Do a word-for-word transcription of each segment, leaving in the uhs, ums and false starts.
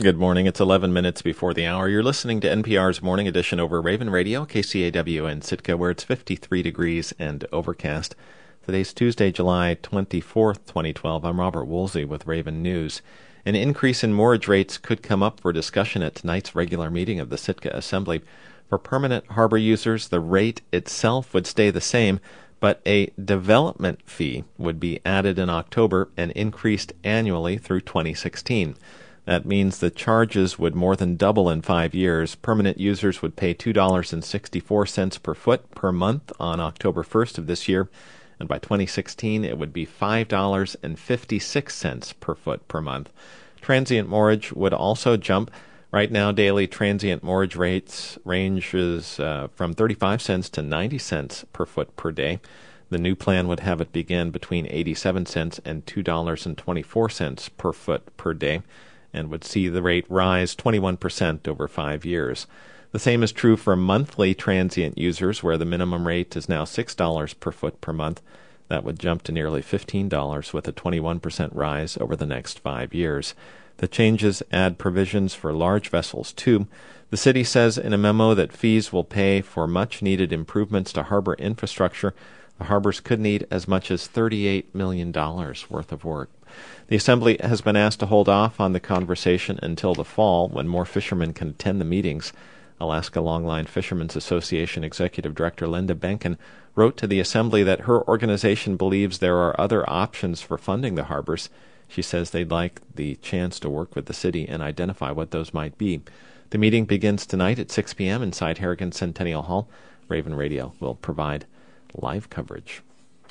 Good morning. It's eleven minutes before the hour. You're listening to N P R's Morning Edition over Raven Radio, K C A W in Sitka, where it's fifty-three degrees and overcast. Today's Tuesday, July twenty-fourth, twenty twelve. I'm Robert Woolsey with Raven News. An increase in mortgage rates could come up for discussion at tonight's regular meeting of the Sitka Assembly. For permanent harbor users, the rate itself would stay the same, but a development fee would be added in October and increased annually through twenty sixteen. That means the charges would more than double in five years. Permanent users would pay two dollars and sixty-four cents per foot per month on October first of this year, and by twenty sixteen it would be five dollars and fifty-six cents per foot per month. Transient mortgage would also jump. Right now, daily transient mortgage rates ranges uh, from thirty-five cents to ninety cents per foot per day. The new plan would have it begin between eighty-seven cents and two dollars and twenty-four cents per foot per day, and would see the rate rise twenty-one percent over five years. The same is true for monthly transient users, where the minimum rate is now six dollars per foot per month. That would jump to nearly fifteen dollars with a twenty-one percent rise over the next five years. The changes add provisions for large vessels, too. The city says in a memo that fees will pay for much-needed improvements to harbor infrastructure. The harbors could need as much as thirty-eight million dollars worth of work. The Assembly has been asked to hold off on the conversation until the fall, when more fishermen can attend the meetings. Alaska Longline Fishermen's Association Executive Director Linda Benken wrote to the Assembly that her organization believes there are other options for funding the harbors. She says they'd like the chance to work with the city and identify what those might be. The meeting begins tonight at six p.m. inside Harrigan Centennial Hall. Raven Radio will provide live coverage.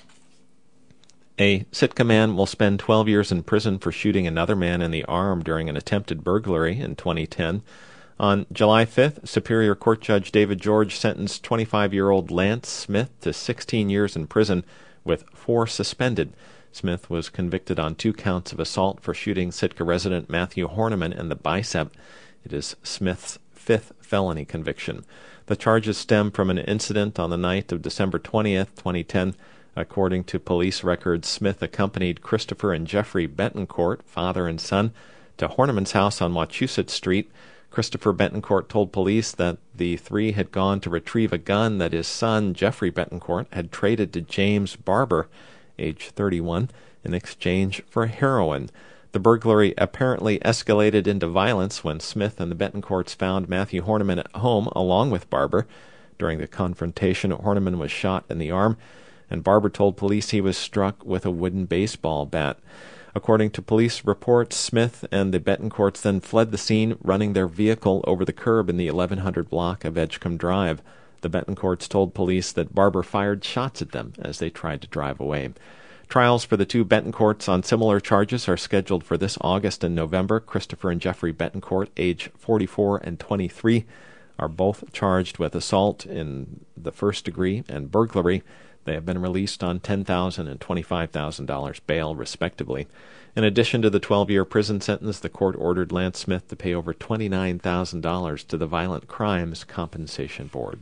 A Sitka man will spend twelve years in prison for shooting another man in the arm during an attempted burglary in twenty ten. On July fifth, Superior Court Judge David George sentenced twenty-five-year-old Lance Smith to sixteen years in prison, with four suspended. Smith was convicted on two counts of assault for shooting Sitka resident Matthew Horniman in the bicep. It is Smith's fifth felony conviction. The charges stem from an incident on the night of December twentieth, twenty ten. According to police records, Smith accompanied Christopher and Jeffrey Betancourt, father and son, to Horniman's house on Wachusett Street. Christopher Betancourt told police that the three had gone to retrieve a gun that his son, Jeffrey Betancourt, had traded to James Barber, age thirty-one, in exchange for heroin. The burglary apparently escalated into violence when Smith and the Betancourts found Matthew Horniman at home along with Barber. During the confrontation, Horniman was shot in the arm, and Barber told police he was struck with a wooden baseball bat. According to police reports, Smith and the Betancourts then fled the scene, running their vehicle over the curb in the eleven hundred block of Edgecombe Drive. The Betancourts told police that Barber fired shots at them as they tried to drive away. Trials for the two Betancourts on similar charges are scheduled for this August and November. Christopher and Jeffrey Betancourt, age forty-four and twenty-three, are both charged with assault in the first degree and burglary. They have been released on ten thousand dollars and twenty-five thousand dollars bail, respectively. In addition to the twelve-year prison sentence, the court ordered Lance Smith to pay over twenty-nine thousand dollars to the Violent Crimes Compensation Board.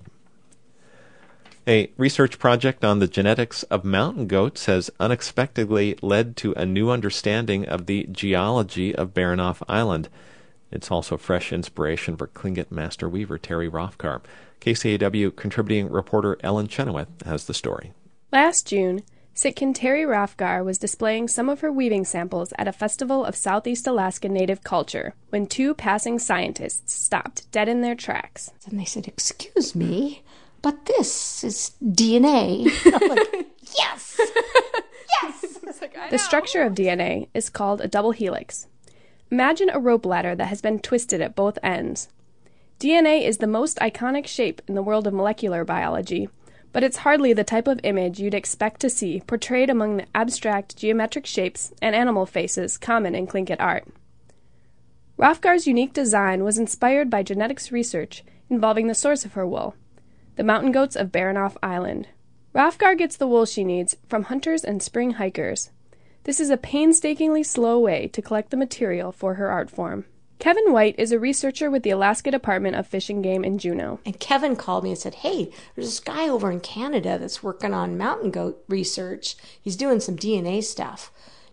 A research project on the genetics of mountain goats has unexpectedly led to a new understanding of the geology of Baranof Island. It's also fresh inspiration for Tlingit master weaver Terry Rothgar. K C A W contributing reporter Ellen Chenoweth has the story. Last June, Sitkan Terry Rothgar was displaying some of her weaving samples at a festival of Southeast Alaska Native culture when two passing scientists stopped dead in their tracks. And they said, "Excuse me, but this is D N A." I'm like, yes! Yes! Like, I know. The structure of D N A is called a double helix. Imagine a rope ladder that has been twisted at both ends. D N A is the most iconic shape in the world of molecular biology, but it's hardly the type of image you'd expect to see portrayed among the abstract geometric shapes and animal faces common in Tlingit art. Rothgar's unique design was inspired by genetics research involving the source of her wool, the mountain goats of Baranof Island. Rothgar gets the wool she needs from hunters and spring hikers. This is a painstakingly slow way to collect the material for her art form. Kevin White is a researcher with the Alaska Department of Fish and Game in Juneau. And Kevin called me and said, "Hey, there's this guy over in Canada that's working on mountain goat research. He's doing some D N A stuff.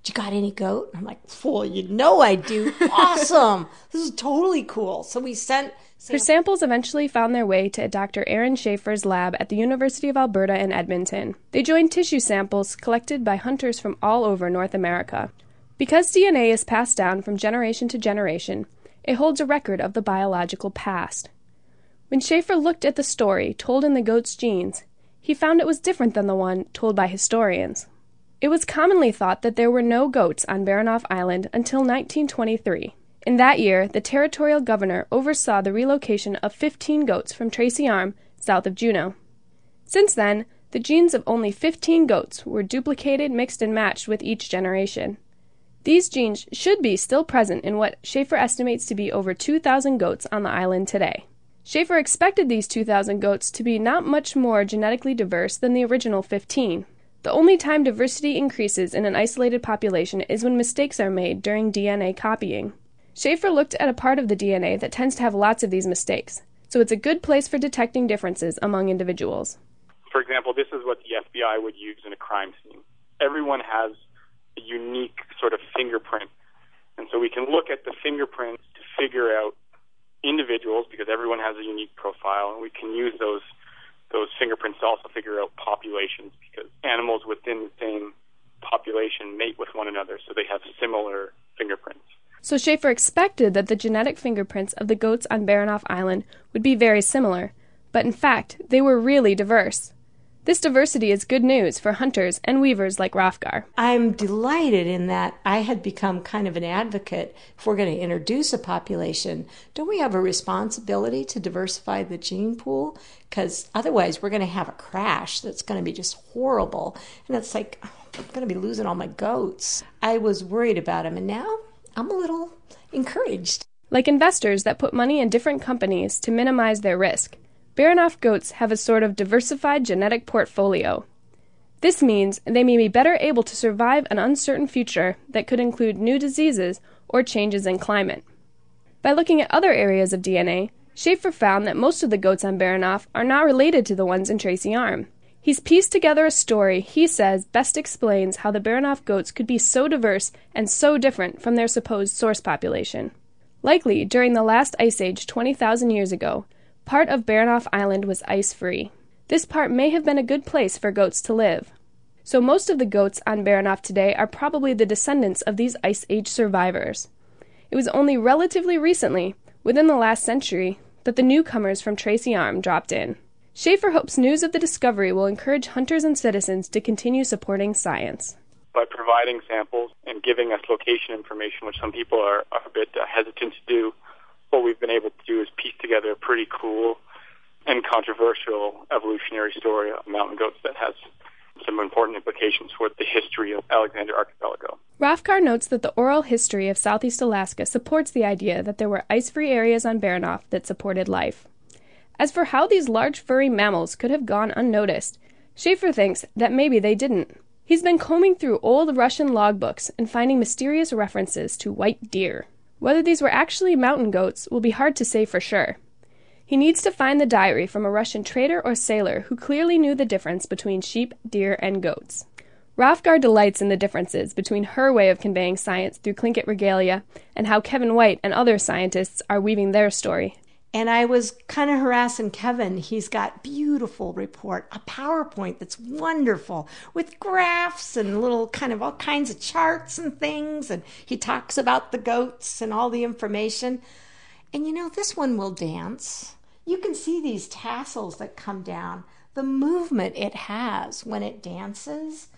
you got any goat? I'm like, well, you know I do. Awesome. This is totally cool. So we sent... Her samples eventually found their way to Doctor Aaron Schaefer's lab at the University of Alberta in Edmonton. They joined tissue samples collected by hunters from all over North America. Because D N A is passed down from generation to generation, it holds a record of the biological past. When Schaefer looked at the story told in the goat's genes, he found it was different than the one told by historians. It was commonly thought that there were no goats on Baranof Island until nineteen twenty-three. In that year, the territorial governor oversaw the relocation of fifteen goats from Tracy Arm, south of Juneau. Since then, the genes of only fifteen goats were duplicated, mixed, and matched with each generation. These genes should be still present in what Schaefer estimates to be over two thousand goats on the island today. Schaefer expected these two thousand goats to be not much more genetically diverse than the original fifteen. The only time diversity increases in an isolated population is when mistakes are made during D N A copying. Schaefer looked at a part of the D N A that tends to have lots of these mistakes, so it's a good place for detecting differences among individuals. For example, this is what the F B I would use in a crime scene. Everyone has a unique sort of fingerprint, and so we can look at the fingerprints to figure out individuals, because everyone has a unique profile, and we can use those those fingerprints to also figure out populations, because animals within the same population mate with one another, so they have similar fingerprints. So Schaefer expected that the genetic fingerprints of the goats on Baranof Island would be very similar, but in fact, they were really diverse. This diversity is good news for hunters and weavers like Hrothgar. I'm delighted in that I had become kind of an advocate. If we're going to introduce a population, don't we have a responsibility to diversify the gene pool? Because otherwise we're going to have a crash that's going to be just horrible. And it's like, oh, I'm going to be losing all my goats. I was worried about them, and now I'm a little encouraged. Like investors that put money in different companies to minimize their risk, Baranof goats have a sort of diversified genetic portfolio. This means they may be better able to survive an uncertain future that could include new diseases or changes in climate. By looking at other areas of D N A, Schaefer found that most of the goats on Baranof are not related to the ones in Tracy Arm. He's pieced together a story he says best explains how the Baranof goats could be so diverse and so different from their supposed source population. Likely, during the last ice age twenty thousand years ago, part of Baranof Island was ice-free. This part may have been a good place for goats to live. So most of the goats on Baranof today are probably the descendants of these ice age survivors. It was only relatively recently, within the last century, that the newcomers from Tracy Arm dropped in. Schaefer hopes news of the discovery will encourage hunters and citizens to continue supporting science. By providing samples and giving us location information, which some people are, are a bit uh, hesitant to do, what we've been able to do is piece together a pretty cool and controversial evolutionary story of mountain goats that has some important implications for the history of Alexander Archipelago. Hrothgar notes that the oral history of Southeast Alaska supports the idea that there were ice-free areas on Baranof that supported life. As for how these large furry mammals could have gone unnoticed, Schaefer thinks that maybe they didn't. He's been combing through old Russian logbooks and finding mysterious references to white deer. Whether these were actually mountain goats will be hard to say for sure. He needs to find the diary from a Russian trader or sailor who clearly knew the difference between sheep, deer, and goats. Hrothgar delights in the differences between her way of conveying science through Tlingit regalia and how Kevin White and other scientists are weaving their story. And I was kind of harassing Kevin. He's got beautiful report, a PowerPoint that's wonderful with graphs and little kind of all kinds of charts and things. And he talks about the goats and all the information. And you know, this one will dance. You can see these tassels that come down, the movement it has when it dances.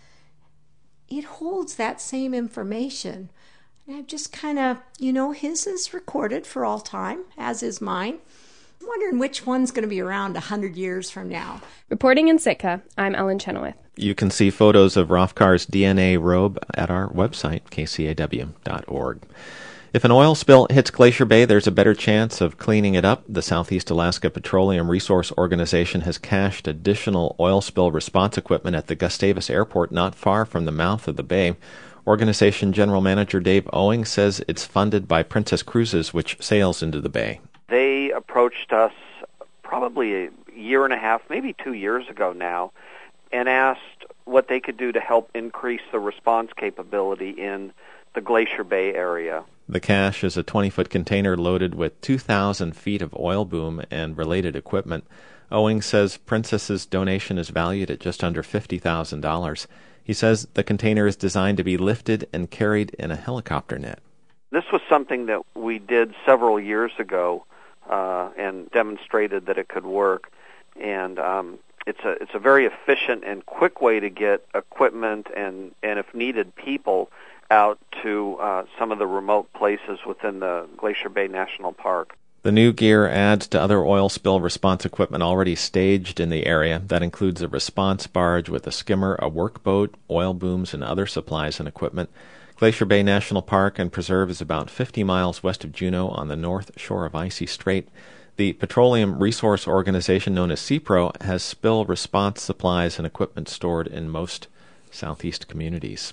It holds that same information. And I've just kind of, you know, his is recorded for all time, as is mine. I'm wondering which one's going to be around one hundred years from now. Reporting in Sitka, I'm Ellen Chenoweth. You can see photos of Hrothgar's D N A robe at our website, k c a w dot org. If an oil spill hits Glacier Bay, there's a better chance of cleaning it up. The Southeast Alaska Petroleum Resource Organization has cached additional oil spill response equipment at the Gustavus Airport not far from the mouth of the bay. Organization General Manager Dave Owing says it's funded by Princess Cruises, which sails into the bay. They approached us probably a year and a half, maybe two years ago now, and asked what they could do to help increase the response capability in the Glacier Bay area. The cache is a twenty-foot container loaded with two thousand feet of oil boom and related equipment. Owing says Princess's donation is valued at just under fifty thousand dollars. He says the container is designed to be lifted and carried in a helicopter net. This was something that we did several years ago uh, and demonstrated that it could work. And um, it's a it's a very efficient and quick way to get equipment and, and if needed, people out to uh, some of the remote places within the Glacier Bay National Park. The new gear adds to other oil spill response equipment already staged in the area. That includes a response barge with a skimmer, a workboat, oil booms, and other supplies and equipment. Glacier Bay National Park and Preserve is about fifty miles west of Juneau on the north shore of Icy Strait. The Petroleum Resource Organization, known as CPRO, has spill response supplies and equipment stored in most southeast communities.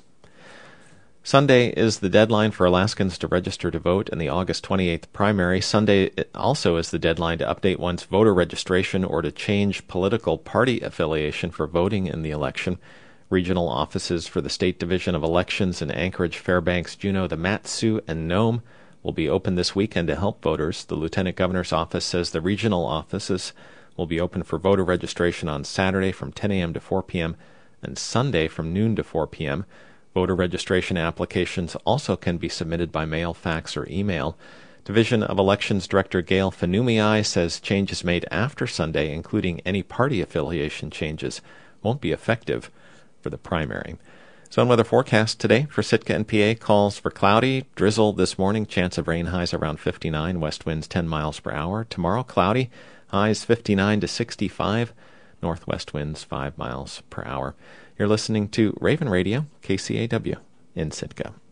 Sunday is the deadline for Alaskans to register to vote in the August twenty-eighth primary. Sunday also is the deadline to update one's voter registration or to change political party affiliation for voting in the election. Regional offices for the State Division of Elections in Anchorage, Fairbanks, Juneau, the Mat-Su, and Nome will be open this weekend to help voters. The Lieutenant Governor's office says the regional offices will be open for voter registration on Saturday from ten a.m. to four p.m. and Sunday from noon to four p.m. Voter registration applications also can be submitted by mail, fax, or email. Division of Elections Director Gail Fanumiai says changes made after Sunday, including any party affiliation changes, won't be effective for the primary. Zone weather forecast today for Sitka and P A calls for cloudy, drizzle this morning, chance of rain, highs around fifty-nine, west winds ten miles per hour. Tomorrow, cloudy, highs fifty-nine to sixty-five, northwest winds five miles per hour. You're listening to Raven Radio, K C A W in Sitka.